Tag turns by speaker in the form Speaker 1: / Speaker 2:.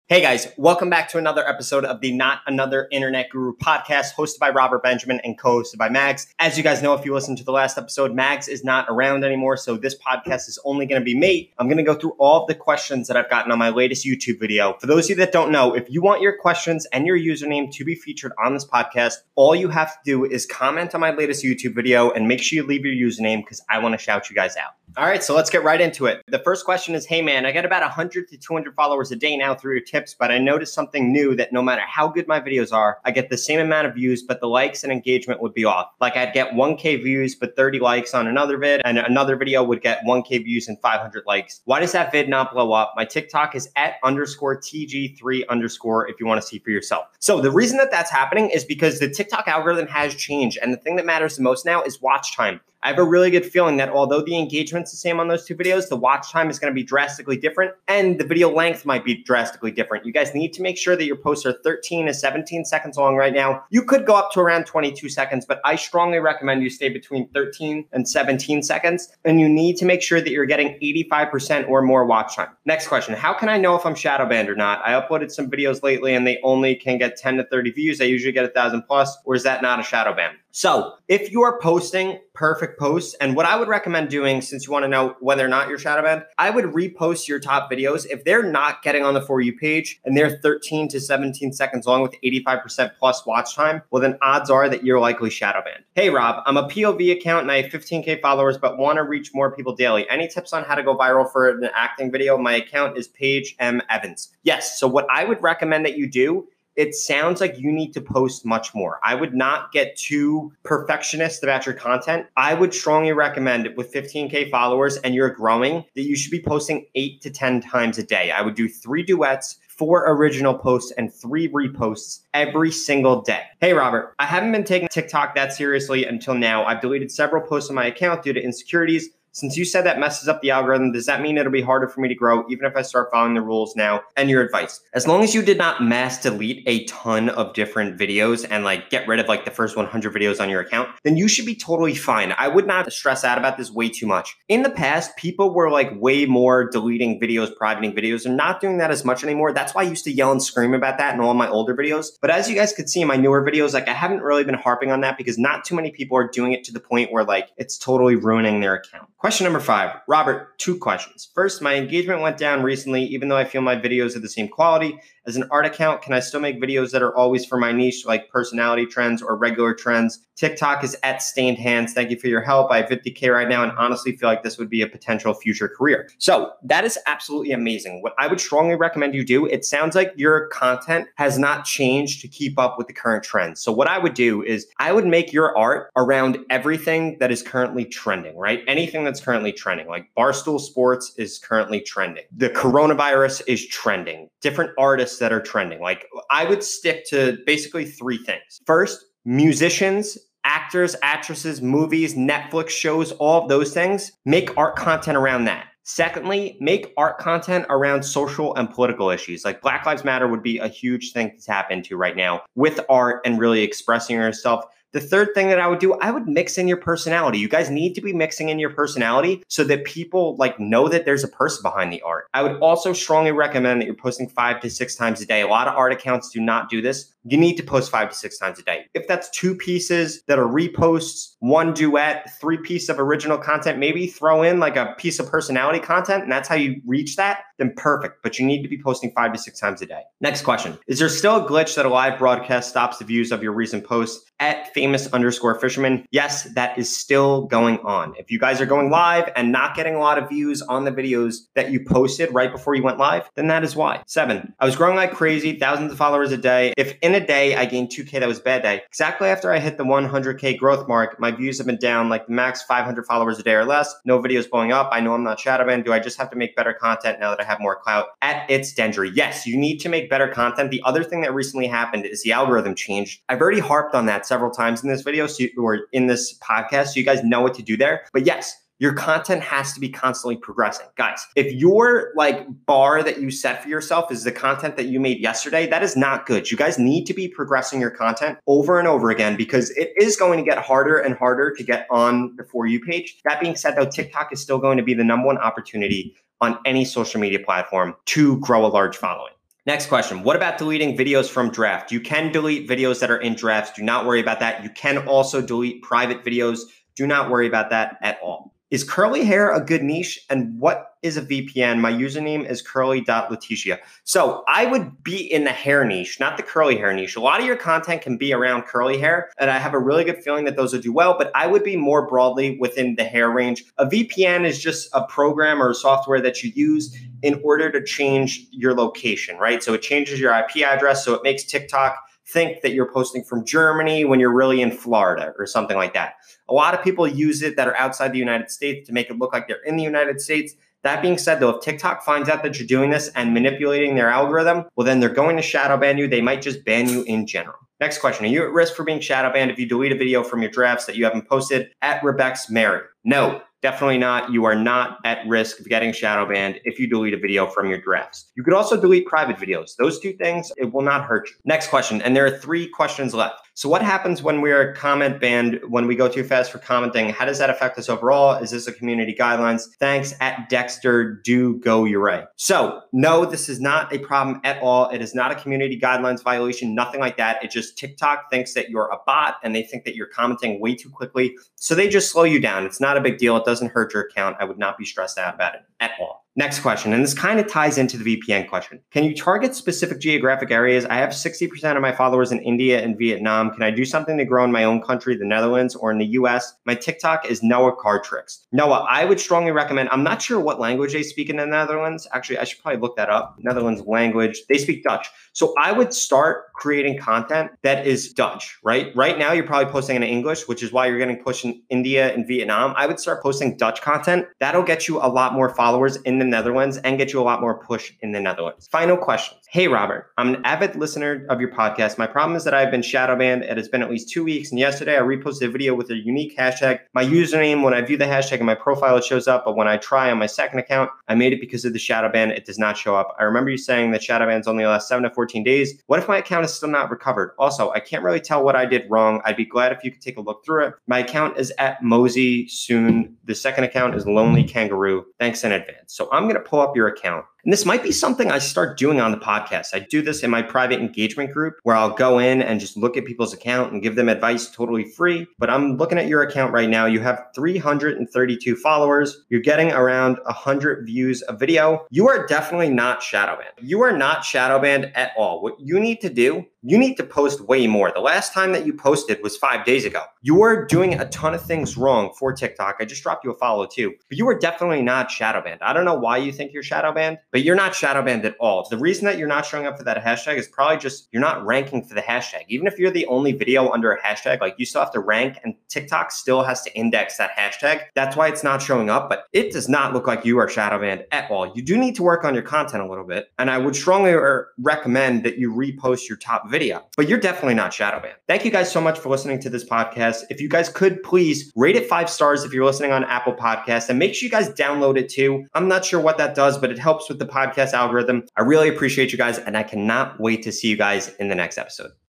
Speaker 1: Hey guys, welcome back to another episode of the Not Another Internet Guru podcast, hosted by Robert Benjamin and co-hosted by Mags. As you guys know, if you listened to the last episode, Mags is not around anymore, so this podcast is only going to be me. I'm going to go through all of the questions that I've gotten on my latest YouTube video. For those of you that don't know, if you want your questions and your username to be featured on this podcast, all you have to do is comment on my latest YouTube video and make sure you leave your username because I want to shout you guys out. All right, so let's get right into it. The first question is, hey man, I get about 100 to 200 followers a day now through your tips, but I noticed something new that no matter how good my videos are, I get the same amount of views, but the likes and engagement would be off. Like I'd get 1K views, but 30 likes on another vid, and another video would get 1K views and 500 likes. Why does that vid not blow up? My TikTok is @_TG3_ if you want to see for yourself. So the reason that that's happening is because the TikTok algorithm has changed, and the thing that matters the most now is watch time. I have a really good feeling that although the engagement's the same on those two videos, the watch time is going to be drastically different and the video length might be drastically different. You guys need to make sure that your posts are 13 to 17 seconds long right now. You could go up to around 22 seconds, but I strongly recommend you stay between 13 and 17 seconds. And you need to make sure that you're getting 85% or more watch time. Next question, how can I know if I'm shadow banned or not? I uploaded some videos lately and they only can get 10 to 30 views. I usually get 1,000 plus, or is that not a shadow ban? So if you are posting perfect posts, and what I would recommend doing, since you want to know whether or not you're shadow banned, I would repost your top videos. If they're not getting on the For You page and they're 13 to 17 seconds long with 85% plus watch time, well then odds are that you're likely shadow banned. Hey Rob, I'm a POV account and I have 15K followers, but want to reach more people daily. Any tips on how to go viral for an acting video? My account is Paige M. Evans. Yes, so what I would recommend that you do, it sounds like you need to post much more. I would not get too perfectionist about your content. I would strongly recommend with 15K followers and you're growing that you should be posting 8 to 10 times a day. I would do 3 duets, 4 original posts, and 3 reposts every single day. Hey Robert, I haven't been taking TikTok that seriously until now. I've deleted several posts on my account due to insecurities. Since you said that messes up the algorithm, does that mean it'll be harder for me to grow even if I start following the rules now? And your advice. As long as you did not mass delete a ton of different videos and like get rid of like the first 100 videos on your account, then you should be totally fine. I would not stress out about this way too much. In the past, people were like way more deleting videos, privating videos, and not doing that as much anymore. That's why I used to yell and scream about that in all my older videos. But as you guys could see in my newer videos, like I haven't really been harping on that because not too many people are doing it to the point where like it's totally ruining their account. Question number 5, Robert, 2 questions. First, my engagement went down recently, even though I feel my videos are the same quality. As an art account, can I still make videos that are always for my niche, like personality trends or regular trends? TikTok is @StainedHands. Thank you for your help. I have 50K right now and honestly feel like this would be a potential future career. So that is absolutely amazing. What I would strongly recommend you do, it sounds like your content has not changed to keep up with the current trends. So what I would do is I would make your art around everything that is currently trending, right? Anything that's currently trending, like Barstool Sports is currently trending. The coronavirus is trending. Different artists that are trending. Like I would stick to basically 3 things. First, musicians, actors, actresses, movies, Netflix shows, all of those things. Make art content around that. Secondly, make art content around social and political issues. Like Black Lives Matter would be a huge thing to tap into right now with art and really expressing yourself. The third thing that I would do, I would mix in your personality. You guys need to be mixing in your personality so that people like know that there's a person behind the art. I would also strongly recommend that you're posting 5 to 6 times a day. A lot of art accounts do not do this. You need to post 5 to 6 times a day. If that's 2 pieces that are reposts, 1 duet, 3 pieces of original content, maybe throw in like a piece of personality content, and that's how you reach that, then perfect. But you need to be posting 5 to 6 times a day. Next question. Is there still a glitch that a live broadcast stops the views of your recent posts? @famous_fisherman. Yes, that is still going on. If you guys are going live and not getting a lot of views on the videos that you posted right before you went live, then that is why. 7, I was growing like crazy, thousands of followers a day. If in a day I gained 2K, that was a bad day. Exactly after I hit the 100K growth mark, my views have been down like the max 500 followers a day or less. No videos blowing up. I know I'm not shadow banned. Do I just have to make better content now that I have more clout? @itsDendry. Yes, you need to make better content. The other thing that recently happened is the algorithm changed. I've already harped on that several times in this video or in this podcast, so you guys know what to do there. But yes, your content has to be constantly progressing. Guys, if your like bar that you set for yourself is the content that you made yesterday, that is not good. You guys need to be progressing your content over and over again because it is going to get harder and harder to get on the For You page. That being said, though, TikTok is still going to be the #1 opportunity on any social media platform to grow a large following. Next question. What about deleting videos from draft? You can delete videos that are in drafts. Do not worry about that. You can also delete private videos. Do not worry about that at all. Is curly hair a good niche? And what is a VPN? My username is curly.leticia. So I would be in the hair niche, not the curly hair niche. A lot of your content can be around curly hair, and I have a really good feeling that those will do well, but I would be more broadly within the hair range. A VPN is just a program or a software that you use in order to change your location, right? So it changes your IP address, so it makes TikTok think that you're posting from Germany when you're really in Florida or something like that. A lot of people use it that are outside the United States to make it look like they're in the United States. That being said, though, if TikTok finds out that you're doing this and manipulating their algorithm, well, then they're going to shadow ban you. They might just ban you in general. Next question. Are you at risk for being shadow banned if you delete a video from your drafts that you haven't posted? At Rebec's Mary. No, definitely not. You are not at risk of getting shadow banned if you delete a video from your drafts. You could also delete private videos. Those two things, it will not hurt you. Next question. And there are 3 questions left. So what happens when we're comment banned, when we go too fast for commenting? How does that affect us overall? Is this a community guidelines? Thanks at Dexter Do Go Uray. So no, this is not a problem at all. It is not a community guidelines violation, nothing like that. It just TikTok thinks that you're a bot and they think that you're commenting way too quickly. So they just slow you down. It's not a big deal. It doesn't hurt your account. I would not be stressed out about it at all. Next question, and this kind of ties into the VPN question. Can you target specific geographic areas? I have 60% of my followers in India and Vietnam. Can I do something to grow in my own country, the Netherlands, or in the US? My TikTok is Noah Card Tricks. Noah, I would strongly recommend, I'm not sure what language they speak in the Netherlands. Actually, I should probably look that up. Netherlands language, they speak Dutch. So I would start creating content that is Dutch, right? Right now, you're probably posting in English, which is why you're getting pushed in India and Vietnam. I would start posting Dutch content. That'll get you a lot more followers in the Netherlands and get you a lot more push in the Netherlands. Final questions. Hey, Robert, I'm an avid listener of your podcast. My problem is that I've been shadow banned. It has been at least 2 weeks. And yesterday I reposted a video with a unique hashtag. My username, when I view the hashtag in my profile, it shows up. But when I try on my second account, I made it because of the shadow ban. It does not show up. I remember you saying that shadow bans only last 7 to 14 days. What if my account is still not recovered? Also, I can't really tell what I did wrong. I'd be glad if you could take a look through it. My account is at Mosey Soon. The second account is Lonely Kangaroo. Thanks in advance. So I'm going to pull up your account. And this might be something I start doing on the podcast. I do this in my private engagement group where I'll go in and just look at people's account and give them advice totally free. But I'm looking at your account right now. You have 332 followers. You're getting around 100 views a video. You are definitely not shadow banned. You are not shadow banned at all. What you need to do, you need to post way more. The last time that you posted was 5 days ago. You are doing a ton of things wrong for TikTok. I just dropped you a follow too, but you are definitely not shadow banned. I don't know why you think you're shadow banned, but you're not shadow banned at all. The reason that you're not showing up for that hashtag is probably just you're not ranking for the hashtag. Even if you're the only video under a hashtag, like you still have to rank and TikTok still has to index that hashtag. That's why it's not showing up, but it does not look like you are shadow banned at all. You do need to work on your content a little bit. And I would strongly recommend that you repost your top video, but you're definitely not shadow banned. Thank you guys so much for listening to this podcast. If you guys could please rate it 5 stars if you're listening on Apple Podcasts, and make sure you guys download it too. I'm not sure what that does, but it helps with the podcast algorithm. I really appreciate you guys, and I cannot wait to see you guys in the next episode.